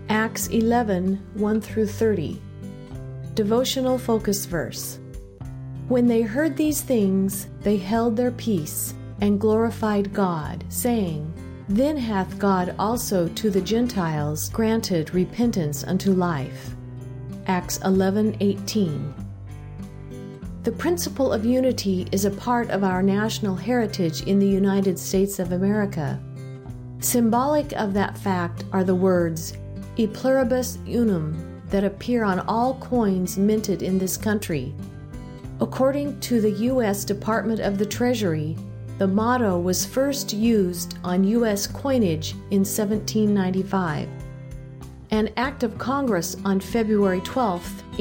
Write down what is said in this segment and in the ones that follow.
Acts 11, 1 through 30. Devotional focus verse. When they heard these things, they held their peace and glorified God, saying, Then hath God also to the Gentiles granted repentance unto life. Acts 11:18. The principle of unity is a part of our national heritage in the United States of America. Symbolic of that fact are the words, E pluribus unum, that appear on all coins minted in this country. According to the U.S. Department of the Treasury, the motto was first used on U.S. coinage in 1795. An act of Congress on February 12,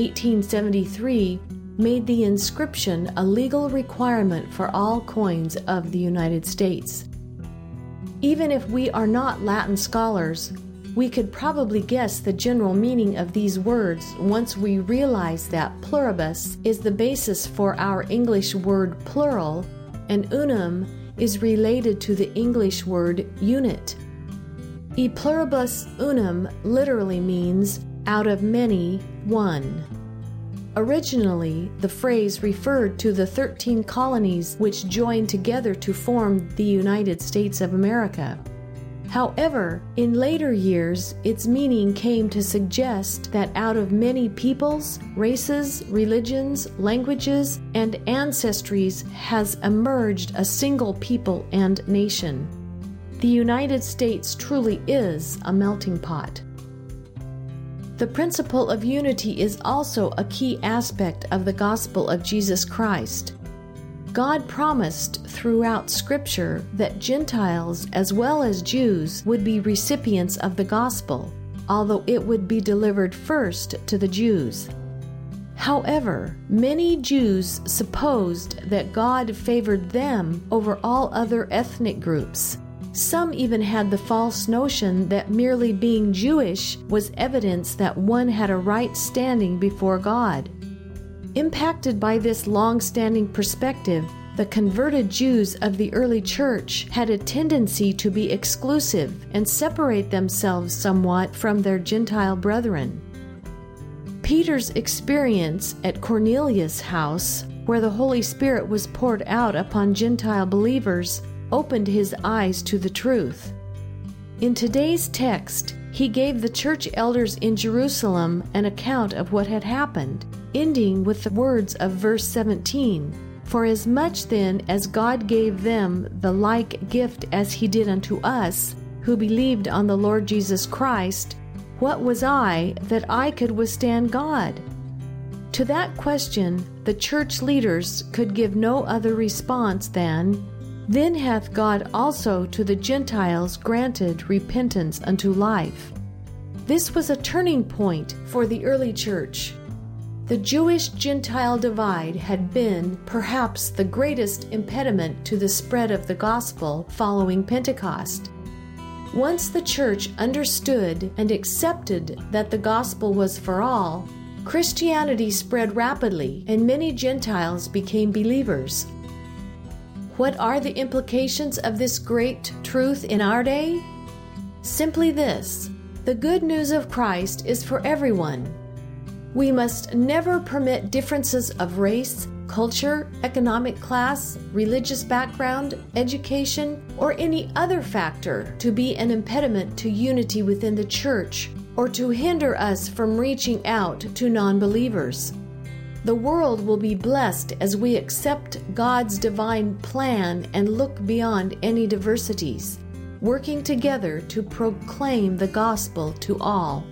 1873, made the inscription a legal requirement for all coins of the United States. Even if we are not Latin scholars, we could probably guess the general meaning of these words once we realize that pluribus is the basis for our English word plural, and unum is related to the English word unit. E pluribus unum literally means out of many, one. Originally, the phrase referred to the 13 colonies which joined together to form the United States of America. However, in later years, its meaning came to suggest that out of many peoples, races, religions, languages, and ancestries has emerged a single people and nation. The United States truly is a melting pot. The principle of unity is also a key aspect of the gospel of Jesus Christ. God promised throughout Scripture that Gentiles as well as Jews would be recipients of the gospel, although it would be delivered first to the Jews. However, many Jews supposed that God favored them over all other ethnic groups. Some even had the false notion that merely being Jewish was evidence that one had a right standing before God. Impacted by this long-standing perspective, the converted Jews of the early church had a tendency to be exclusive and separate themselves somewhat from their Gentile brethren. Peter's experience at Cornelius' house, where the Holy Spirit was poured out upon Gentile believers, opened his eyes to the truth. In today's text, he gave the church elders in Jerusalem an account of what had happened, ending with the words of verse 17, For as much then as God gave them the like gift as he did unto us, who believed on the Lord Jesus Christ, what was I that I could withstand God? To that question, the church leaders could give no other response than, Then hath God also to the Gentiles granted repentance unto life. This was a turning point for the early church. The Jewish-Gentile divide had been perhaps the greatest impediment to the spread of the gospel following Pentecost. Once the church understood and accepted that the gospel was for all, Christianity spread rapidly and many Gentiles became believers. What are the implications of this great truth in our day? Simply this: the good news of Christ is for everyone. We must never permit differences of race, culture, economic class, religious background, education, or any other factor to be an impediment to unity within the church or to hinder us from reaching out to non-believers. The world will be blessed as we accept God's divine plan and look beyond any diversities, working together to proclaim the gospel to all.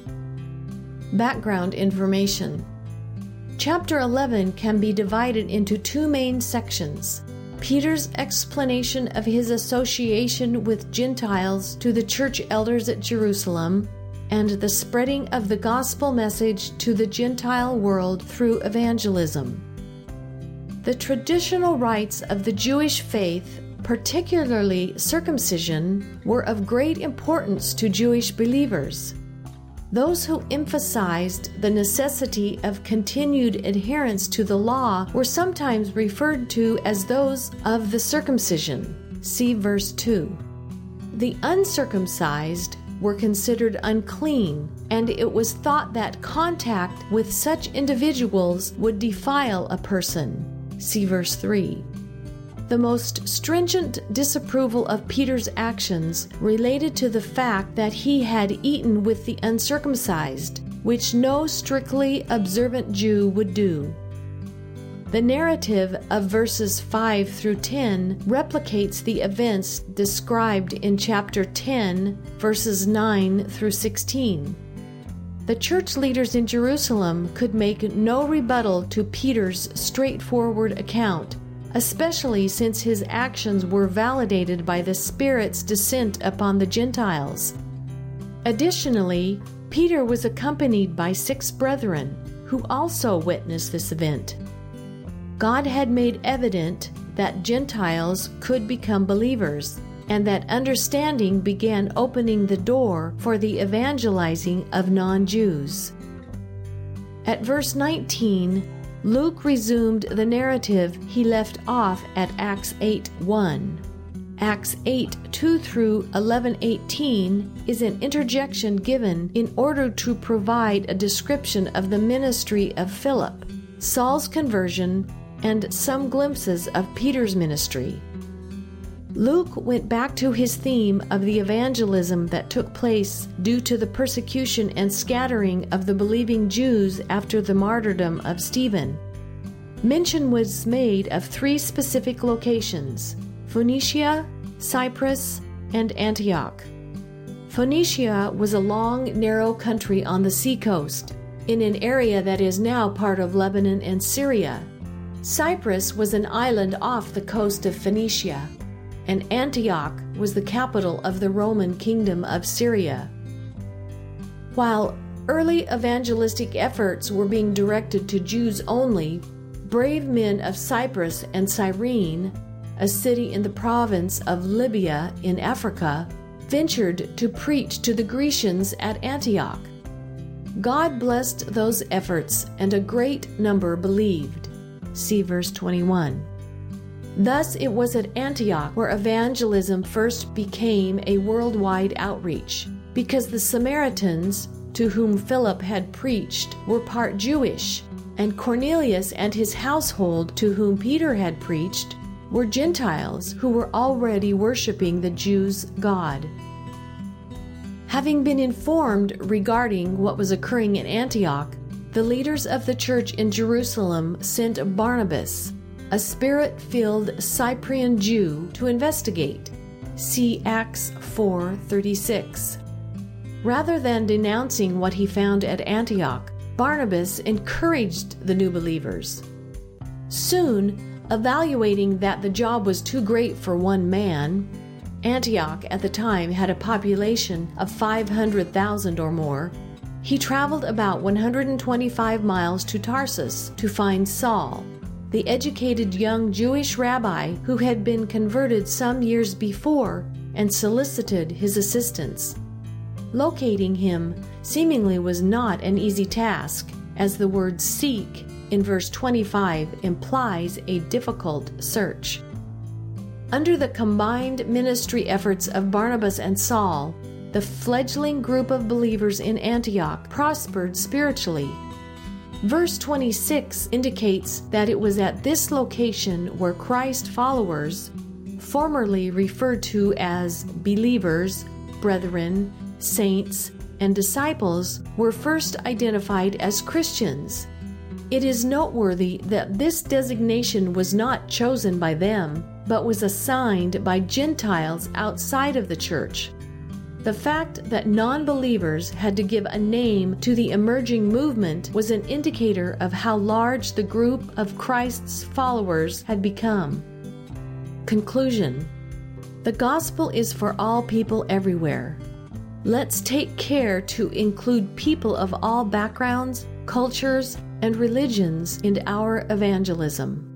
Background information. Chapter 11 can be divided into two main sections: Peter's explanation of his association with Gentiles to the church elders at Jerusalem, and the spreading of the gospel message to the Gentile world through evangelism. The traditional rites of the Jewish faith, particularly circumcision, were of great importance to Jewish believers. Those who emphasized the necessity of continued adherence to the law were sometimes referred to as those of the circumcision. See verse 2. The uncircumcised, were considered unclean, and it was thought that contact with such individuals would defile a person. See verse 3. The most stringent disapproval of Peter's actions related to the fact that he had eaten with the uncircumcised, which no strictly observant Jew would do. The narrative of verses 5 through 10 replicates the events described in chapter 10, verses 9 through 16. The church leaders in Jerusalem could make no rebuttal to Peter's straightforward account, especially since his actions were validated by the Spirit's descent upon the Gentiles. Additionally, Peter was accompanied by 6 brethren who also witnessed this event. God had made evident that Gentiles could become believers, and that understanding began opening the door for the evangelizing of non-Jews. At verse 19, Luke resumed the narrative he left off at Acts 8:1. Acts 8:2 through 11:18 is an interjection given in order to provide a description of the ministry of Philip, Saul's conversion, and some glimpses of Peter's ministry. Luke went back to his theme of the evangelism that took place due to the persecution and scattering of the believing Jews after the martyrdom of Stephen. Mention was made of 3 specific locations: Phoenicia, Cyprus, and Antioch. Phoenicia was a long, narrow country on the seacoast, in an area that is now part of Lebanon and Syria. Cyprus was an island off the coast of Phoenicia, and Antioch was the capital of the Roman Kingdom of Syria. While early evangelistic efforts were being directed to Jews only, brave men of Cyprus and Cyrene, a city in the province of Libya in Africa, ventured to preach to the Grecians at Antioch. God blessed those efforts, and a great number believed. See verse 21. Thus it was at Antioch where evangelism first became a worldwide outreach, because the Samaritans, to whom Philip had preached, were part Jewish, and Cornelius and his household, to whom Peter had preached, were Gentiles who were already worshiping the Jews' God. Having been informed regarding what was occurring in Antioch, the leaders of the church in Jerusalem sent Barnabas, a Spirit-filled Cyprian Jew, to investigate. See Acts 4:36. Rather than denouncing what he found at Antioch, Barnabas encouraged the new believers. Soon, evaluating that the job was too great for one man — Antioch at the time had a population of 500,000 or more — he traveled about 125 miles to Tarsus to find Saul, the educated young Jewish rabbi who had been converted some years before, and solicited his assistance. Locating him seemingly was not an easy task, as the word seek in verse 25 implies a difficult search. Under the combined ministry efforts of Barnabas and Saul, the fledgling group of believers in Antioch prospered spiritually. Verse 26 indicates that it was at this location where Christ followers, formerly referred to as believers, brethren, saints, and disciples, were first identified as Christians. It is noteworthy that this designation was not chosen by them, but was assigned by Gentiles outside of the church. The fact that non-believers had to give a name to the emerging movement was an indicator of how large the group of Christ's followers had become. Conclusion: the gospel is for all people everywhere. Let's take care to include people of all backgrounds, cultures, and religions in our evangelism.